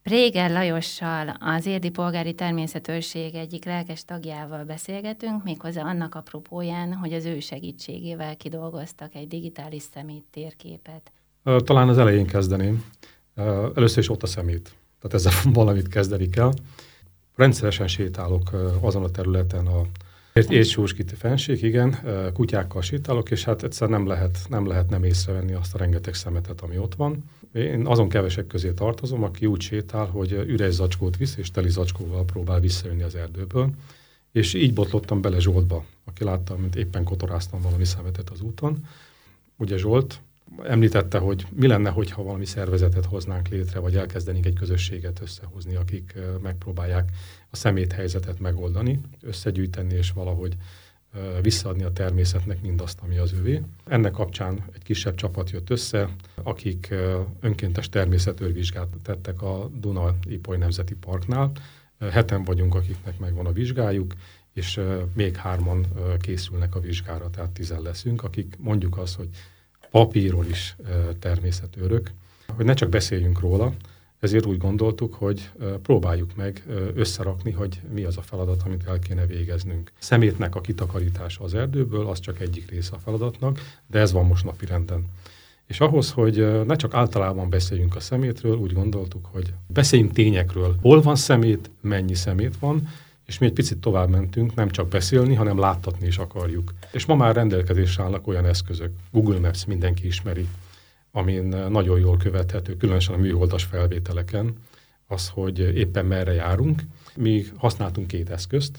Préger Lajossal, az Érdi Polgári Természetőrség egyik lelkes tagjával beszélgetünk, méghozzá annak apropóján, hogy az ő segítségével kidolgoztak egy digitális szemét térképet. Talán az elején kezdeném. Először is ott a szemét. Tehát ezzel valamit kezdeni kell. Rendszeresen sétálok azon a területen, a Érdsúrskiti fennsík, igen, kutyákkal sétálok, és hát egyszer nem lehet nem észrevenni azt a rengeteg szemetet, ami ott van. Én azon kevesek közé tartozom, aki úgy sétál, hogy üres zacskót visz, és teli zacskóval próbál visszajönni az erdőből. És így botlottam bele Zsoltba, aki látta, mint éppen kotoráztam valami szemetet az úton. Ugye Zsolt említette, hogy mi lenne, hogyha valami szervezetet hoznánk létre, vagy elkezdenénk egy közösséget összehozni, akik megpróbálják a szeméthelyzetet megoldani, összegyűjteni és valahogy visszaadni a természetnek mindazt, ami az övé. Ennek kapcsán egy kisebb csapat jött össze, akik önkéntes természetőrvizsgát tettek a Duna-Ipoly Nemzeti Parknál. 7-en vagyunk, akiknek megvan a vizsgájuk, és még 3-an készülnek a vizsgára, tehát 10 leszünk, akik mondjuk azt, hogy papíron is természetőrök, hogy ne csak beszéljünk róla, ezért úgy gondoltuk, hogy próbáljuk meg összerakni, hogy mi az a feladat, amit el kéne végeznünk. Szemétnek a kitakarítása az erdőből, az csak egyik része a feladatnak, de ez van most napirenden. És ahhoz, hogy ne csak általában beszéljünk a szemétről, úgy gondoltuk, hogy beszéljünk tényekről. Hol van szemét, mennyi szemét van, és mi egy picit tovább mentünk, nem csak beszélni, hanem láttatni is akarjuk. És ma már rendelkezésre állnak olyan eszközök, Google Maps mindenki ismeri, amin nagyon jól követhető, különösen a műholdas felvételeken, az, hogy éppen merre járunk. Mi használtunk 2 eszközt.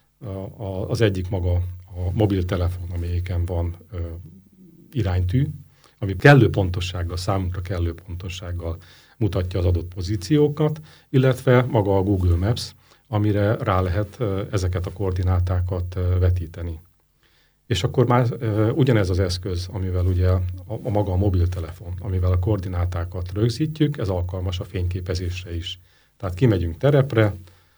Az egyik maga a mobiltelefon, amelyiken van iránytű, ami kellő pontossággal, számunkra kellő pontossággal mutatja az adott pozíciókat, illetve maga a Google Maps, amire rá lehet ezeket a koordinátákat vetíteni. És akkor már ugyanez az eszköz, amivel ugye a maga a mobiltelefon, amivel a koordinátákat rögzítjük, ez alkalmas a fényképezésre is. Tehát kimegyünk terepre,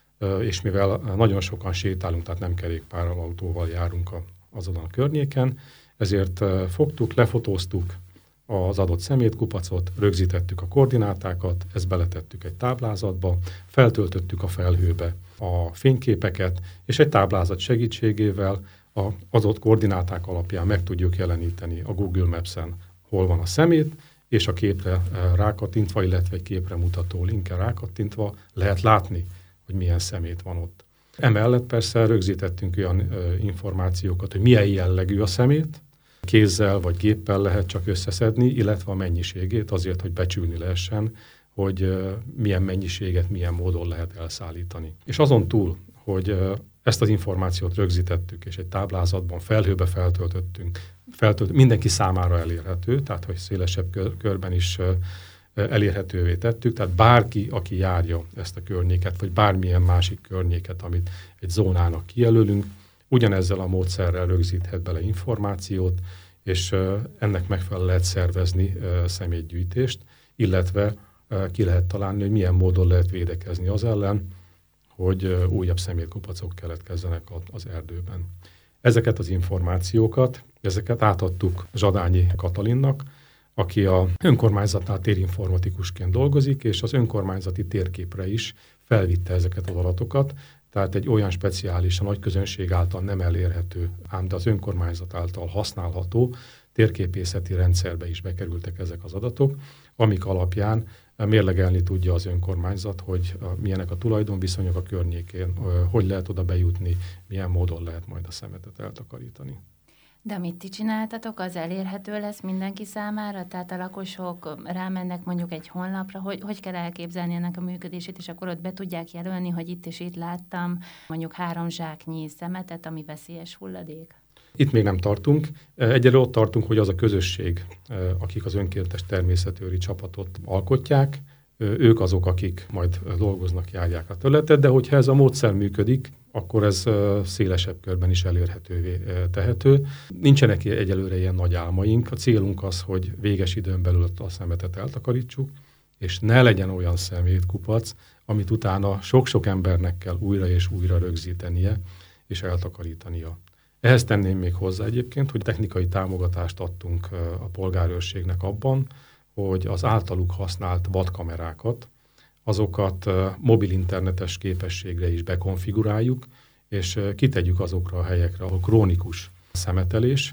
és mivel nagyon sokan sétálunk, tehát nem kerékpárral, autóval járunk azon a környéken, ezért fogtuk, lefotóztuk az adott szemétkupacot, rögzítettük a koordinátákat, ezt beletettük egy táblázatba, feltöltöttük a felhőbe a fényképeket, és egy táblázat segítségével az adott koordináták alapján meg tudjuk jeleníteni a Google Maps-en, hol van a szemét, és a képre rákattintva, illetve egy képre mutató linkre rákattintva lehet látni, hogy milyen szemét van ott. Emellett persze rögzítettünk olyan információkat, hogy milyen jellegű a szemét, kézzel vagy géppel lehet csak összeszedni, illetve a mennyiségét azért, hogy becsülni lehessen, hogy milyen mennyiséget, milyen módon lehet elszállítani. És azon túl, hogy ezt az információt rögzítettük, és egy táblázatban felhőbe feltöltöttünk, mindenki számára elérhető, tehát hogy szélesebb körben is elérhetővé tettük, tehát bárki, aki járja ezt a környéket, vagy bármilyen másik környéket, amit egy zónának kijelölünk, ugyanezzel a módszerrel rögzíthet bele információt, és ennek megfelelően lehet szervezni szemétgyűjtést, illetve ki lehet találni, hogy milyen módon lehet védekezni az ellen, hogy újabb szemétkupacok keletkezzenek az erdőben. Ezeket az információkat, ezeket átadtuk Zsadányi Katalinnak, aki a önkormányzatnál térinformatikusként dolgozik, és az önkormányzati térképre is felvitte ezeket az adatokat, tehát egy olyan speciális, a nagy közönség által nem elérhető, ám de az önkormányzat által használható térképészeti rendszerbe is bekerültek ezek az adatok, amik alapján mérlegelni tudja az önkormányzat, hogy milyenek a tulajdonviszonyok a környékén, hogy lehet oda bejutni, milyen módon lehet majd a szemetet eltakarítani. De amit ti csináltatok, az elérhető lesz mindenki számára? Tehát a lakosok rámennek mondjuk egy honlapra, hogy kell elképzelni ennek a működését, és akkor ott be tudják jelölni, hogy itt és itt láttam mondjuk 3 zsáknyi szemetet, ami veszélyes hulladék? Itt még nem tartunk. Egyelőre ott tartunk, hogy az a közösség, akik az önkéntes természetőri csapatot alkotják, ők azok, akik majd dolgoznak, járják a területet, de hogyha ez a módszer működik, akkor ez szélesebb körben is elérhetővé tehető. Nincsenek egyelőre ilyen nagy álmaink. A célunk az, hogy véges időn belül a szemetet eltakarítsuk, és ne legyen olyan szemétkupac, amit utána sok-sok embernek kell újra és újra rögzítenie és eltakarítania. Ehhez tenném még hozzá egyébként, hogy technikai támogatást adtunk a polgárőrségnek abban, hogy az általuk használt vadkamerákat, azokat mobil internetes képességre is bekonfiguráljuk, és kitegyük azokra a helyekre, ahol krónikus szemetelés,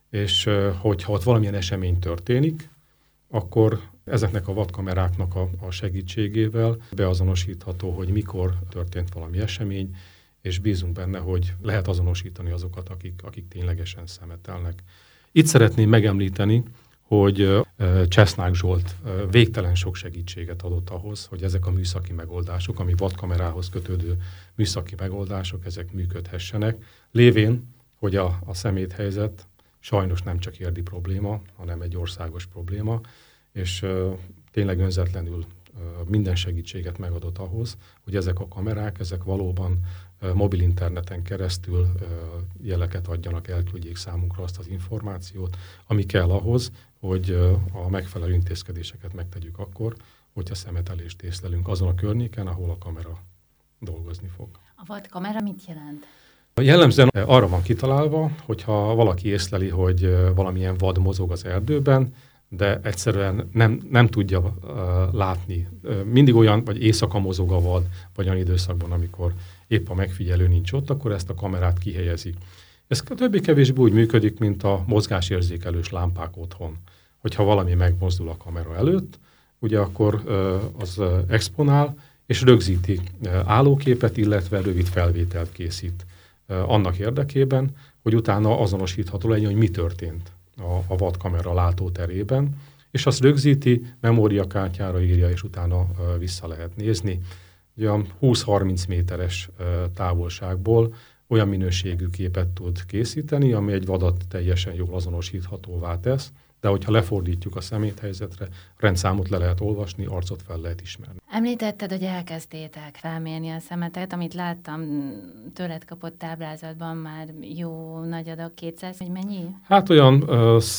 és hogyha ott valamilyen esemény történik, akkor ezeknek a vadkameráknak a segítségével beazonosítható, hogy mikor történt valami esemény, és bízunk benne, hogy lehet azonosítani azokat, akik ténylegesen szemetelnek. Itt szeretném megemlíteni, hogy Csesznák Zsolt végtelen sok segítséget adott ahhoz, hogy ezek a műszaki megoldások, ami vadkamerához kötődő műszaki megoldások, ezek működhessenek, lévén, hogy a szeméthelyzet sajnos nem csak érdi probléma, hanem egy országos probléma, és tényleg önzetlenül minden segítséget megadott ahhoz, hogy ezek a kamerák, ezek valóban mobil interneten keresztül jeleket adjanak, elküldjék számunkra azt az információt, ami kell ahhoz, hogy a megfelelő intézkedéseket megtegyük akkor, hogyha szemetelést észlelünk azon a környéken, ahol a kamera dolgozni fog. A vadkamera mit jelent? Jellemzően arra van kitalálva, hogyha valaki észleli, hogy valamilyen vad mozog az erdőben, de egyszerűen nem tudja látni. Mindig olyan, vagy éjszaka mozog a vad, vagy olyan időszakban, amikor épp a megfigyelő nincs ott, akkor ezt a kamerát kihelyezi. Ez többé-kevésbé úgy működik, mint a mozgásérzékelős lámpák otthon. Hogyha valami megmozdul a kamera előtt, ugye akkor az exponál, és rögzíti állóképet, illetve rövid felvételt készít annak érdekében, hogy utána azonosítható legyen, hogy mi történt a vadkamera látóterében, és azt rögzíti, memóriakártyára írja, és utána vissza lehet nézni. Ugye 20-30 méteres távolságból olyan minőségű képet tud készíteni, ami egy vadat teljesen jól azonosíthatóvá tesz, de hogyha lefordítjuk a szeméthelyzetre, rendszámot le lehet olvasni, arcot fel lehet ismerni. Említetted, hogy elkezdtétek felmérni a szemetet, amit láttam tőled kapott táblázatban már jó nagy adag, 200, hogy mennyi? Hát olyan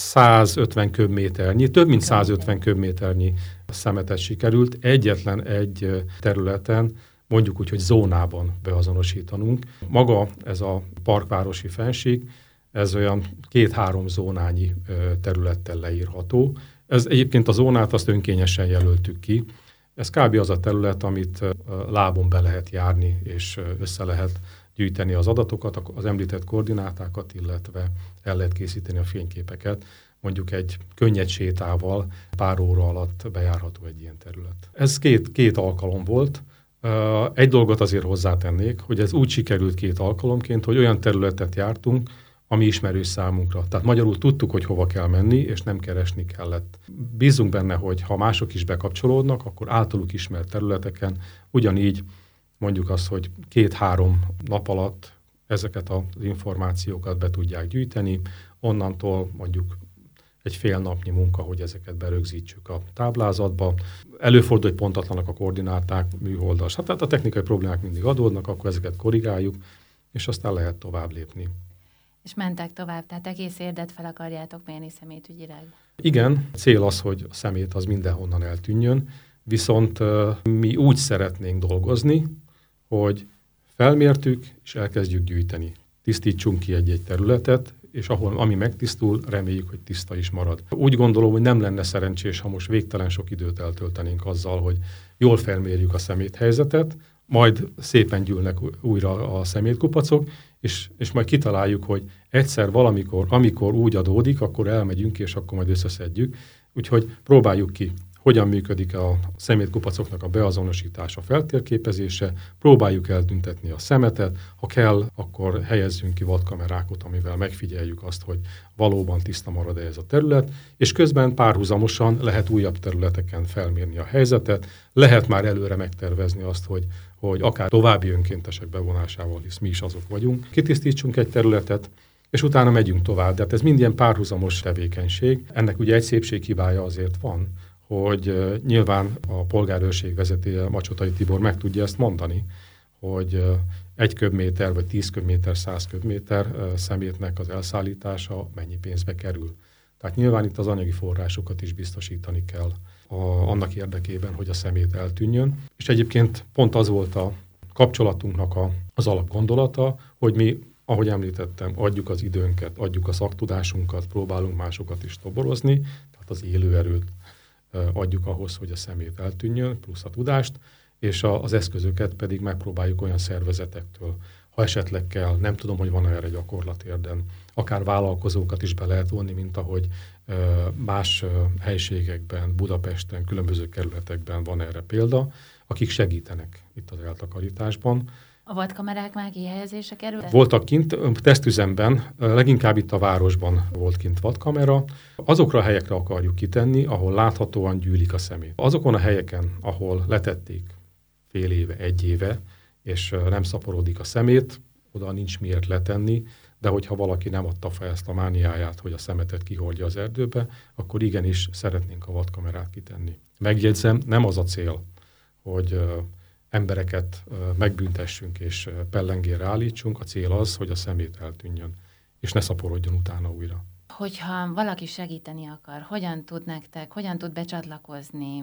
150 köbméternyi, több mint 150 köbméternyi szemetet sikerült egyetlen egy területen, mondjuk úgy, hogy zónában beazonosítanunk. Maga ez a parkvárosi fennsík, ez olyan 2-3 zónányi területtel leírható. Ez egyébként a zónát azt önkényesen jelöltük ki. Ez kb. Az a terület, amit lábon be lehet járni, és össze lehet gyűjteni az adatokat, az említett koordinátákat, illetve el lehet készíteni a fényképeket. Mondjuk egy könnyed sétával pár óra alatt bejárható egy ilyen terület. Ez két alkalom volt. Egy dolgot azért hozzátennék, hogy ez úgy sikerült 2 alkalomként, hogy olyan területet jártunk, ami ismerős számunkra. Tehát magyarul tudtuk, hogy hova kell menni, és nem keresni kellett. Bízunk benne, hogy ha mások is bekapcsolódnak, akkor általuk ismert területeken ugyanígy mondjuk azt, hogy 2-3 nap alatt ezeket az információkat be tudják gyűjteni, onnantól mondjuk egy fél napnyi munka, hogy ezeket berögzítsük a táblázatba. Előfordul, hogy pontatlanak a koordináták, műholdas. Hát tehát a technikai problémák mindig adódnak, akkor ezeket korrigáljuk, és aztán lehet tovább lépni. És mentek tovább, tehát egész érdet fel akarjátok mérni szemétügyileg? Igen, cél az, hogy a szemét az mindenhonnan eltűnjön, viszont mi úgy szeretnénk dolgozni, hogy felmértük, és elkezdjük gyűjteni. Tisztítsunk ki egy-egy területet, és ami megtisztul, reméljük, hogy tiszta is marad. Úgy gondolom, hogy nem lenne szerencsés, ha most végtelen sok időt eltöltenénk azzal, hogy jól felmérjük a szeméthelyzetet, majd szépen gyűlnek újra a szemétkupacok, és majd kitaláljuk, hogy egyszer valamikor, amikor úgy adódik, akkor elmegyünk, és akkor majd összeszedjük. Úgyhogy próbáljuk ki, hogyan működik a szemétkupacoknak a beazonosítása, feltérképezése, próbáljuk eltüntetni a szemetet, ha kell, akkor helyezzünk ki vadkamerákat, amivel megfigyeljük azt, hogy valóban tiszta marad-e ez a terület, és közben párhuzamosan lehet újabb területeken felmérni a helyzetet, lehet már előre megtervezni azt, hogy akár további önkéntesek bevonásával, hisz mi is azok vagyunk, kitisztítsunk egy területet, és utána megyünk tovább. De hát ez mind ilyen párhuzamos tevékenység. Ennek ugye egy szépséghibája azért van, hogy nyilván a polgárőrség vezetője, Macsotai Tibor meg tudja ezt mondani, hogy 1 köbméter, vagy 10 köbméter, 100 köbméter szemétnek az elszállítása mennyi pénzbe kerül. Tehát nyilván itt az anyagi forrásokat is biztosítani kell annak érdekében, hogy a szemét eltűnjön. És egyébként pont az volt a kapcsolatunknak az alapgondolata, hogy mi, ahogy említettem, adjuk az időnket, adjuk a szaktudásunkat, próbálunk másokat is toborozni, tehát az élő erőt adjuk ahhoz, hogy a szemét eltűnjön, plusz a tudást, és az eszközöket pedig megpróbáljuk olyan szervezetektől, ha esetleg kell, nem tudom, hogy van erre gyakorlat érden, akár vállalkozókat is be lehet vonni, mint ahogy más helységekben, Budapesten, különböző kerületekben van erre példa, akik segítenek itt az eltakarításban. A vadkamerák már kihelyezésre kerültek? Voltak kint, tesztüzemben, leginkább itt a városban volt kint vadkamera. Azokra a helyekre akarjuk kitenni, ahol láthatóan gyűlik a szemét. Azokon a helyeken, ahol letették fél éve, egy éve, és nem szaporodik a szemét, oda nincs miért letenni, de hogyha valaki nem adta fel ezt a mániáját, hogy a szemetet kihordja az erdőbe, akkor igenis szeretnénk a vadkamerát kitenni. Megjegyzem, nem az a cél, hogy embereket megbüntessünk és pellengérre állítsunk, a cél az, hogy a szemét eltűnjön, és ne szaporodjon utána újra. Hogyha valaki segíteni akar, hogyan tud becsatlakozni,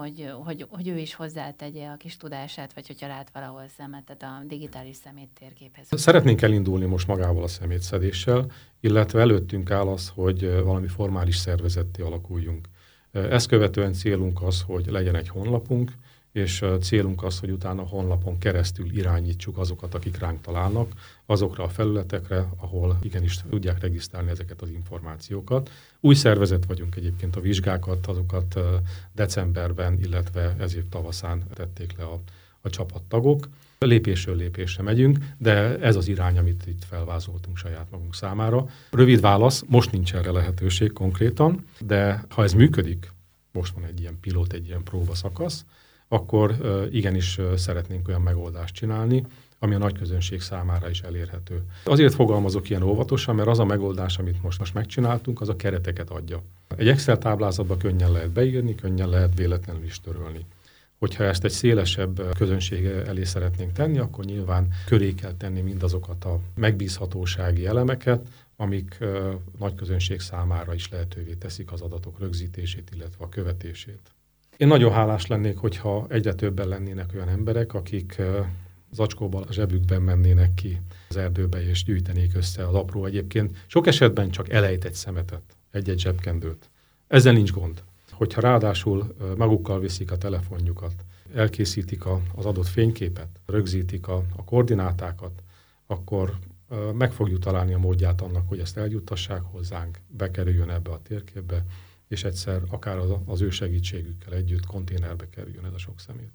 hogy ő is hozzátegye a kis tudását, vagy hogyha lát valahol szemetet a digitális szeméttérképhez? Szeretnénk elindulni most magával a szemétszedéssel, illetve előttünk áll az, hogy valami formális szervezetté alakuljunk. Ezt követően célunk az, hogy legyen egy honlapunk, és célunk az, hogy utána a honlapon keresztül irányítsuk azokat, akik ránk találnak, azokra a felületekre, ahol igenis tudják regisztrálni ezeket az információkat. Új szervezet vagyunk egyébként, a vizsgákat, azokat decemberben, illetve ez év tavaszán tették le a csapattagok. Lépésről lépésre megyünk, de ez az irány, amit itt felvázoltunk saját magunk számára. Rövid válasz, most nincs erre lehetőség konkrétan, de ha ez működik, most van egy ilyen pilot, egy ilyen próbaszakasz, akkor igenis szeretnénk olyan megoldást csinálni, ami a nagyközönség számára is elérhető. Azért fogalmazok ilyen óvatosan, mert az a megoldás, amit most megcsináltunk, az a kereteket adja. Egy Excel táblázatba könnyen lehet beírni, könnyen lehet véletlenül is törölni. Hogyha ezt egy szélesebb közönség elé szeretnénk tenni, akkor nyilván köré kell tenni mindazokat a megbízhatósági elemeket, amik nagy közönség számára is lehetővé teszik az adatok rögzítését, illetve a követését. Én nagyon hálás lennék, hogyha egyre többen lennének olyan emberek, akik zacskóban a zsebükben mennének ki az erdőbe, és gyűjtenék össze az apró, egyébként sok esetben csak elejtett szemetet, egy-egy zsebkendőt. Ezzel nincs gond. Hogyha ráadásul magukkal viszik a telefonjukat, elkészítik az adott fényképet, rögzítik a koordinátákat, akkor meg fogjuk találni a módját annak, hogy ezt eljuttassák hozzánk, bekerüljön ebbe a térképbe, és egyszer akár az ő segítségükkel együtt konténerbe kerüljön ez a sok szemét.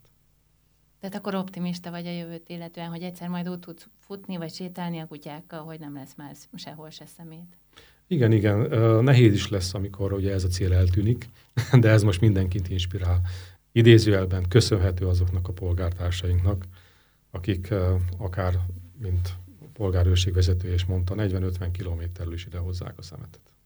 Tehát akkor optimista vagy a jövőt illetően, hogy egyszer majd úgy tudsz futni, vagy sétálni a kutyákkal, hogy nem lesz már sehol se szemét. Igen, nehéz is lesz, amikor ugye ez a cél eltűnik, de ez most mindenkit inspirál. Idézőjelben köszönhető azoknak a polgártársainknak, akik akár, mint polgárőrség vezetője is mondta, 40-50 kilométerről is idehozzák a szemetet.